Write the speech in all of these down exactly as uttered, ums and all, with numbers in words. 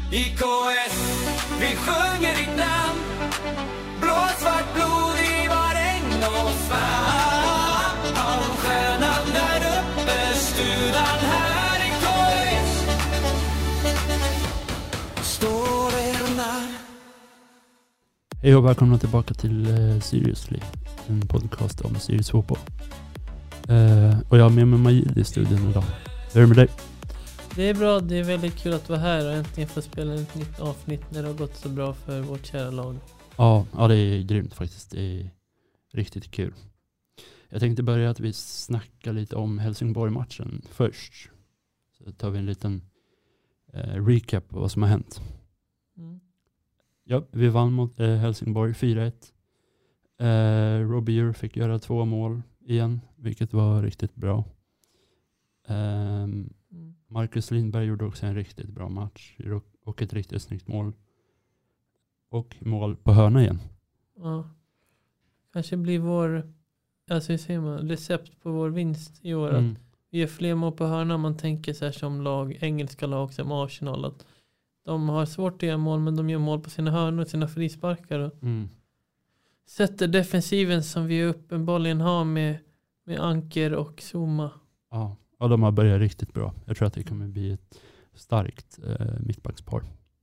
I K S, vi sjunger ditt namn. Blåsvart blod i var äng och svamp. Av stjärnan där uppe, studan här i K S. Står er när. Hej och välkomna tillbaka till uh, Seriously, en podcast om Sirius fotboll. Uh, och jag har med mig Majid i studion idag. Hur är det med dig? Det är bra, det är väldigt kul att vara här och äntligen få spela ett nytt avsnitt när det har gått så bra för vårt kära lag. Ja, ja, det är grymt faktiskt. Det är riktigt kul. Jag tänkte börja att vi snackar lite om Helsingborg-matchen först. Så tar vi en liten uh, recap på vad som har hänt. Mm. Ja, vi vann mot uh, Helsingborg fyra ett. Uh, Robbie fick göra två mål igen, vilket var riktigt bra. Um, Mm. Marcus Lindberg gjorde också en riktigt bra match och ett riktigt snyggt mål. Och mål på hörna igen. Ja. Kanske blir vår, alltså hur säger man, recept på vår vinst i år. Mm. Att vi gör fler mål på hörna. Man tänker så här som lag, engelska lag som Arsenal. Att de har svårt att göra mål, men de gör mål på sina hörnor och sina frisparkar. Och Mm. sätter defensiven som vi uppenbarligen har med, med Anker och Zuma. Ja. Ja, de har börjat riktigt bra. Jag tror att det kommer bli ett starkt eh, mittbackspar.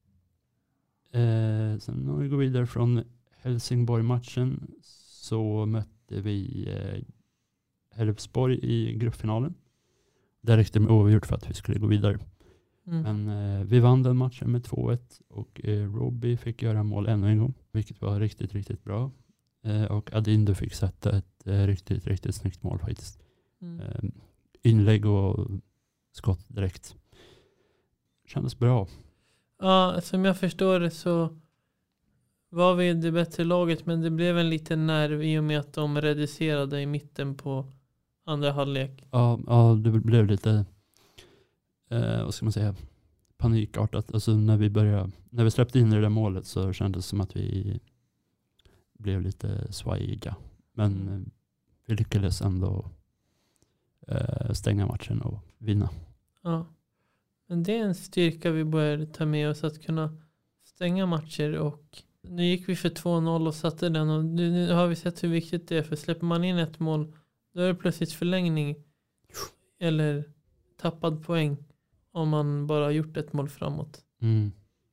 Eh, sen när vi går vidare från Helsingborg-matchen så mötte vi eh, Elfsborg i gruppfinalen. Där räckte det med oavgjort för att vi skulle gå vidare. Mm. Men eh, vi vann den matchen med två ett och eh, Robbie fick göra mål ännu en gång, vilket var riktigt, riktigt bra. Eh, och Adindo fick sätta ett eh, riktigt, riktigt snyggt mål faktiskt. Mm. Eh, inlägg och skott direkt. Kändes bra. Ja, som jag förstår det så var vi det bättre laget, men det blev en liten nerv i och med att de reducerade i mitten på andra halvlek. Ja, ja det blev lite eh, vad ska man säga, panikartat. Alltså när vi började, när vi släppte in i det där målet så kändes det som att vi blev lite svajiga. Men eh, vi lyckades ändå eh, stänga matchen och vinna. Ja. Men det är en styrka vi börjar ta med oss, att kunna stänga matcher. Och nu gick vi för två noll och satte den. Och nu, nu har vi sett hur viktigt det är. För släpper man in ett mål, då är det plötsligt förlängning. Eller tappad poäng. Om man bara har gjort ett mål framåt. Mm.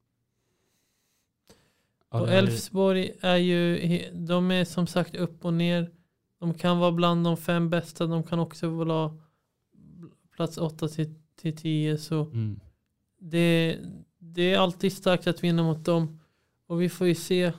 Ja, Och det är- Elfsborg är ju, de är som sagt upp och ner. De kan vara bland de fem bästa. De kan också vara plats åtta till, till tio. Så Mm. det, det är alltid starkt att vinna mot dem. Och vi får ju se.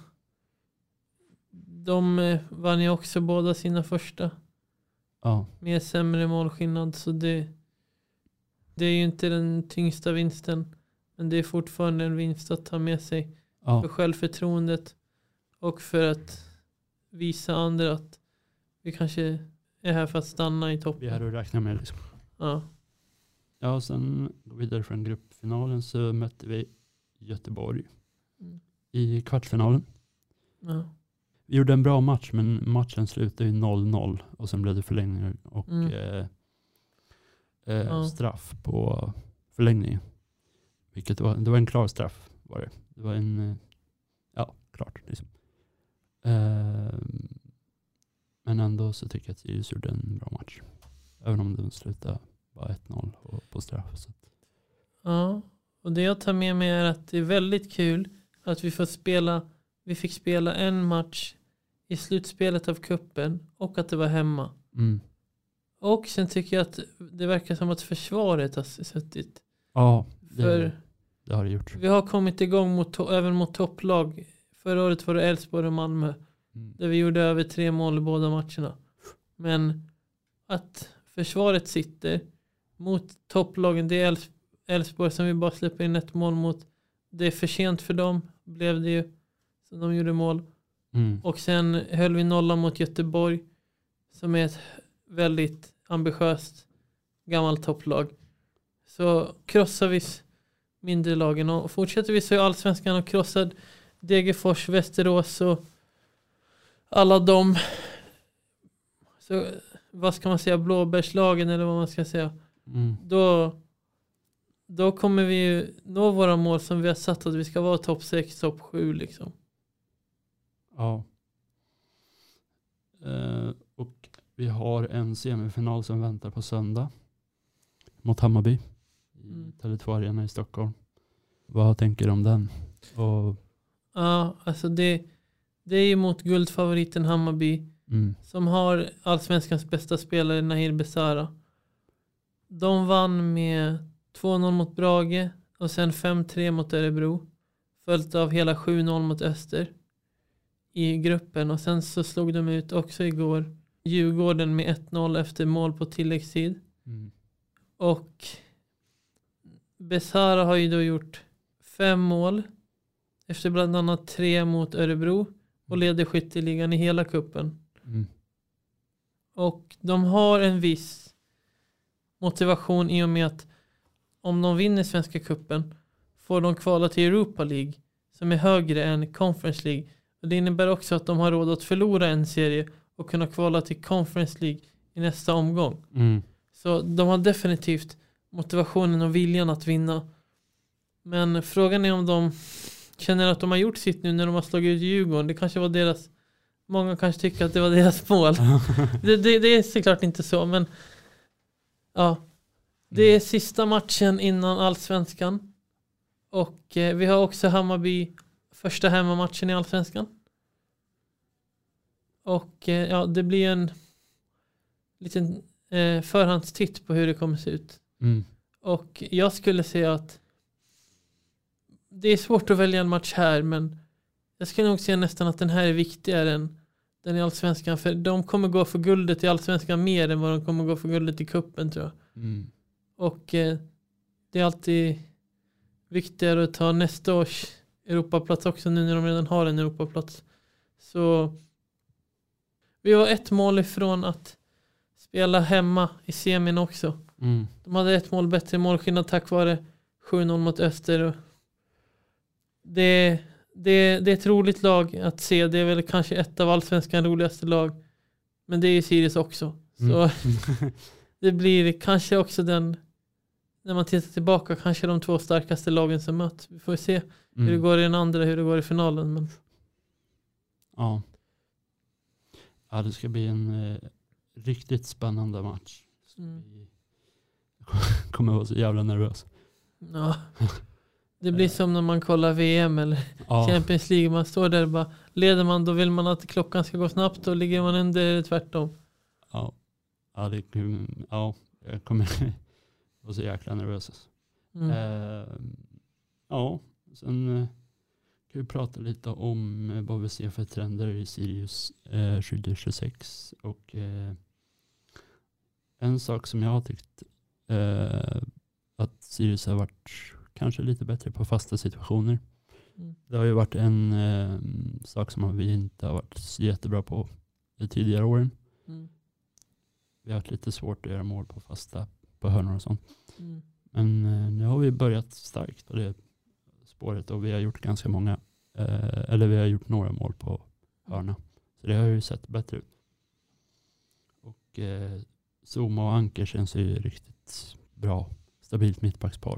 De eh, vann ju också båda sina första. Ja. Med sämre målskillnad. Så det, det är ju inte den tyngsta vinsten. Men det är fortfarande en vinst att ta med sig. Ja. För självförtroendet. Och för att visa andra att vi kanske är här för att stanna i toppen. Vi är här och räknar med liksom. Ja. Ja, och sen går vi vidare från gruppfinalen så mötte vi Göteborg Mm. i kvartsfinalen. Ja. Vi gjorde en bra match, men matchen slutade ju noll noll och sen blev det förlängning och Mm. eh, eh, Ja. straff på förlängningen. Vilket var, det var en klar straff var det. Det var en, eh, ja, klart liksom. Eh, men ändå så tycker jag att Sirius gjorde en bra match. Även om den slutade bara ett noll och på straff. Så. Ja. Och det jag tar med mig är att det är väldigt kul att vi får spela, vi fick spela en match i slutspelet av kuppen och att det var hemma. Mm. Och sen tycker jag att det verkar som att försvaret har suttit. Ja, det, För det har det gjort. vi har kommit igång mot to- även mot topplag. Förra året var det Elfsborg och Malmö. Mm. Där vi gjorde över tre mål i båda matcherna. Men att försvaret sitter mot topplagen, det är Elfs- Elfsborg som vi bara släpper in ett mål mot. Det är för sent för dem, blev det ju. Så de gjorde mål. Mm. Och sen höll vi nollan mot Göteborg. Som är ett väldigt ambitiöst gammalt topplag. Så krossar vi s- mindre lagen. Och fortsätter vi så är Allsvenskan och krossad Degerfors, Västerås och alla de, så vad ska man säga, blåbärslagen eller vad man ska säga. Mm. Då då kommer vi ju nå våra mål som vi har satt att vi ska vara topp sex, topp sju liksom. Ja. Eh, och vi har en semifinal som väntar på söndag mot Hammarby i Mm. Tele två Arena i Stockholm. Vad tänker du om den? Och, Ja, alltså det, det är ju mot guldfavoriten Hammarby mm, som har allsvenskans bästa spelare Nahir Besara. De vann med två noll mot Brage och sen fem tre mot Örebro. Följt av hela sju noll mot Öster i gruppen. Och sen så slog de ut också igår Djurgården med ett noll efter mål på tilläggstid. mm, Och Besara har ju då gjort fem mål efter bland annat tre mot Örebro och leder skytteligan i hela kuppen. mm, Och de har en viss motivation i och med att om de vinner Svenska kuppen får de kvala till Europa League som är högre än Conference League. Och det innebär också att de har råd att förlora en serie och kunna kvala till Conference League i nästa omgång. mm. Så de har definitivt motivationen och viljan att vinna. Men frågan är om de känner att de har gjort sitt nu när de har slagit ut Djurgården. Det kanske var deras... Många kanske tycker att det var deras mål. det, det, det är såklart inte så, men... Ja. Det är sista matchen innan Allsvenskan. Och eh, vi har också Hammarby första hemmamatchen i Allsvenskan. Och eh, ja, det blir en liten eh, förhandstitt på hur det kommer se ut. Mm. Och jag skulle säga att det är svårt att välja en match här, men jag skulle nog säga nästan att den här är viktigare än den i Allsvenskan. För de kommer gå för guldet i Allsvenskan mer än vad de kommer gå för guldet i kuppen, tror jag. Mm. Och eh, det är alltid viktigare att ta nästa års Europaplats också nu när de redan har en Europaplats. Så vi var ett mål ifrån att spela hemma i semin också. Mm. De hade ett mål bättre målskillnad tack vare sju noll mot Öster. Det, det, det är ett roligt lag att se. Det är väl kanske ett av allsvenskans roligaste lag. Men det är ju Sirius också. Så Mm. det blir kanske också den, när man tittar tillbaka, kanske de två starkaste lagen som möts. Vi får se hur det Mm. går i den andra, hur det går i finalen. Men Ja. Ja, det ska bli en eh, riktigt spännande match. mm, Jag kommer vara så jävla nervös. ja. Det blir som när man kollar V M eller Ja. Champions League. Man står där och bara, leder man då vill man att klockan ska gå snabbt och ligger man under är det tvärtom. Ja. Ja, det, ja, jag kommer vara så jäkla nervös. Alltså. Mm. Eh, ja, sen eh, kan vi prata lite om eh, vad vi ser för trender i Sirius eh, tjugo tjugosex. Och eh, en sak som jag har tyckt eh, att Sirius har varit kanske lite bättre på fasta situationer. Mm. Det har ju varit en eh, sak som vi inte har varit så jättebra på i tidigare åren. Mm. Vi har haft lite svårt att göra mål på fasta, på hörnor och sånt. Mm. Men eh, nu har vi börjat starkt på det spåret och vi har gjort ganska många, eh, eller vi har gjort några mål på hörna. Så det har ju sett bättre ut. Och eh, Zuma och Anker känns ju riktigt bra. Stabilt mittbackspar.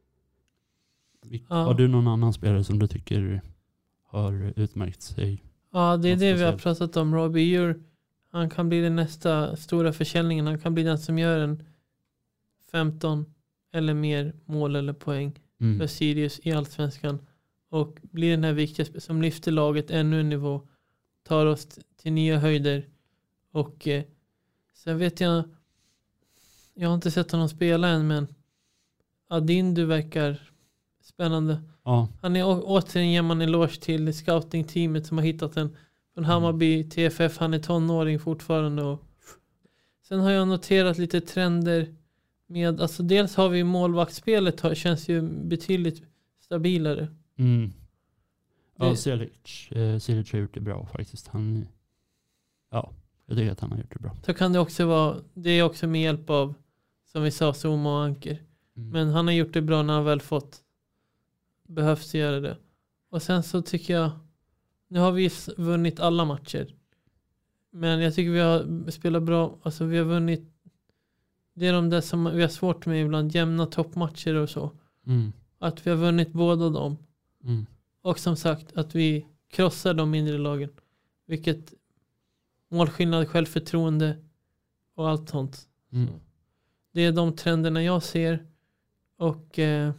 Vi, Ja. Har du någon annan spelare som du tycker har utmärkt sig? Ja, det är Något det vi har speciellt. pratat om. Robbie Ure, han kan bli den nästa stora försäljningen. Han kan bli den som gör en femton eller mer mål eller poäng för Mm. Sirius i Allsvenskan. Och blir den här viktiga sp- som lyfter laget ännu en nivå. Tar oss t- till nya höjder. Och eh, sen vet jag, jag har inte sett honom spela än, men Adin, du verkar spännande. Ja, Han är å- återigen ger man en eloge till scouting-teamet som har hittat en från Hammarby T F F. Han är tonåring fortfarande. Och sen har jag noterat lite trender med, alltså dels har vi målvaktsspelet har, känns ju betydligt stabilare. mm. ja Det- Selic, eh, Selic har gjort det bra faktiskt. Han, ja, jag tycker att han har gjort det bra. Så kan det också vara, det är också med hjälp av, som vi sa, Zuma och Anker. Mm. Men han har gjort det bra när han väl fått behövs göra det. Och sen så tycker jag, nu har vi s- vunnit alla matcher. Men jag tycker vi har spelat bra, alltså vi har vunnit, det är de där som vi har svårt med ibland, jämna toppmatcher och så. Mm. Att vi har vunnit båda dem. Mm. Och som sagt att vi krossar de mindre lagen. Vilket målskillnad, självförtroende och allt sånt. Mm. Så det är de trenderna jag ser. Och eh,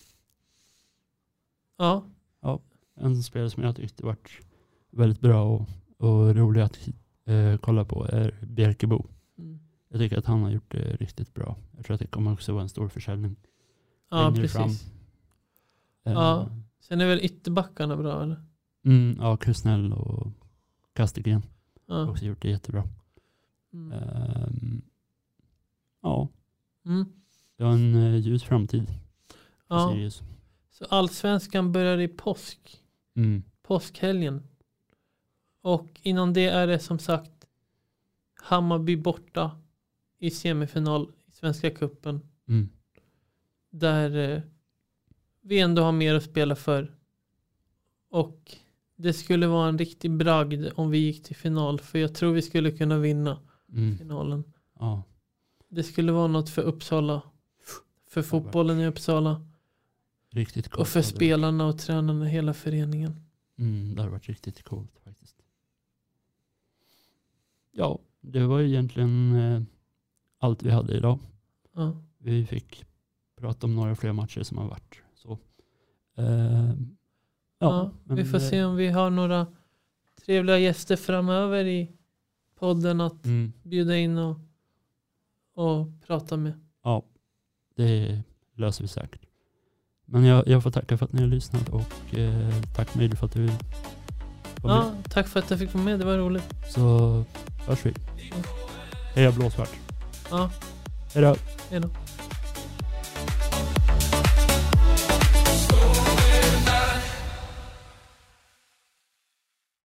ja. En spelare som jag tyckte varit väldigt bra och, och rolig att eh, kolla på är Bjerkebo. Mm. Jag tycker att han har gjort det riktigt bra. Jag tror att det kommer också vara en stor försäljning. Ja, längre precis. fram. Eh, Ja. Sen är väl ytterbackarna bra, eller? Mm, ja, Krusnell och Kastegren har Ja. också gjort det jättebra. Mm. Ehm, ja, Mm. det har en eh, ljus framtid. Ja. Sirius. Så allsvenskan börjar i påsk. Mm. Påskhelgen. Och innan det är det som sagt Hammarby borta i semifinal i Svenska cupen. Mm. Där eh, vi ändå har mer att spela för. Och det skulle vara en riktig bragd om vi gick till final. För jag tror vi skulle kunna vinna Mm. finalen. Ja. Det skulle vara något för Uppsala. För fotbollen i Uppsala. Riktigt coolt. Och för hade det varit. spelarna och tränarna, hela föreningen. Mm, det har varit riktigt coolt faktiskt. Ja, det var egentligen eh, allt vi hade idag. Ja. Vi fick prata om några fler matcher som har varit. Så, eh, ja, Ja, men, vi får eh, se om vi har några trevliga gäster framöver i podden att Mm, bjuda in och, och prata med. ja, det löser vi säkert. Men jag, jag får tacka för att ni har lyssnat och eh, tack Mejl för att du var Ja, med. tack för att jag fick vara med, det var roligt. Så hörs vi. Heja Blåsvart. Ja, Hej då. hej då.